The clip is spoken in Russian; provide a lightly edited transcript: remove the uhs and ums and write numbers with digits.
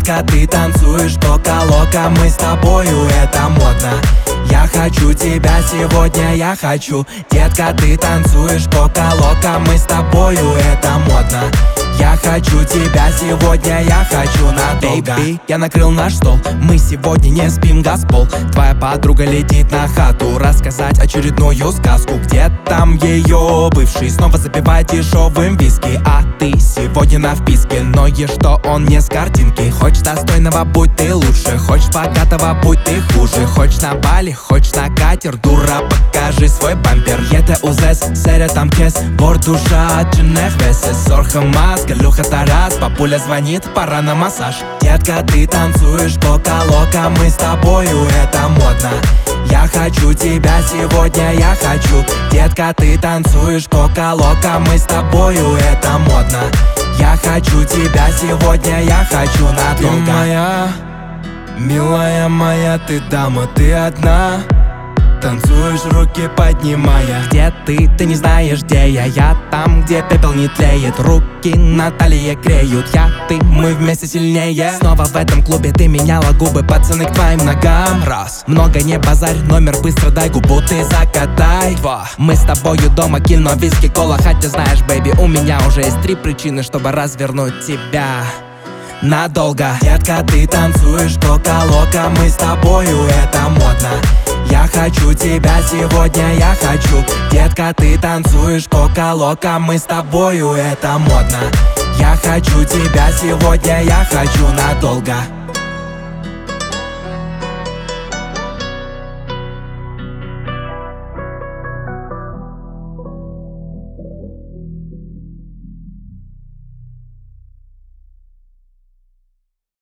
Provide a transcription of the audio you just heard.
Детка, ты танцуешь кока-лока, мы с тобою, это модно. Я хочу тебя сегодня, я хочу. Детка, ты танцуешь кока-лока, мы с тобою, это модно. Я хочу тебя сегодня, я хочу надолго. Baby, я накрыл наш стол, мы сегодня не спим, газпол. Твоя подруга летит на хату рассказать очередную сказку. Где там ее бывший снова запивает дешевым виски, а ты сегодня на вписке. Но и что он не с картинки. Хочешь достойного, будь ты лучше. Хочешь богатого, будь ты хуже. Хочешь на Бали, хочешь на катер, дура, покажи свой бампер. Это узес, серия там кес, бор душа, чинех весес, сорха маска, люха Тарас, папуля звонит, пора на массаж. Детка, ты танцуешь кока-лока, мы с тобою, это модно. Я хочу тебя сегодня, я хочу. Детка, ты танцуешь кока-лока, мы с тобою, это модно. Я хочу тебя сегодня, я хочу надолго. Ты моя, милая моя, ты дама, ты одна. Танцуешь, руки поднимая. Где ты? Ты не знаешь, где я. Я там, где пепел не тлеет. Руки на талии греют. Я, ты, мы вместе сильнее. Снова в этом клубе ты меняла губы. Пацаны к твоим ногам. Раз. Много не базарь, номер быстро дай, губу ты закатай. Два. Мы с тобою дома, кино, виски, кола. Хотя знаешь, бэйби, у меня уже есть 3 причины, чтобы развернуть тебя надолго. Детка, ты танцуешь кока-лока, мы с тобою, это модно. Я хочу тебя сегодня, я хочу. Детка, ты танцуешь кока-лока, мы с тобою, это модно. Я хочу тебя сегодня, я хочу надолго.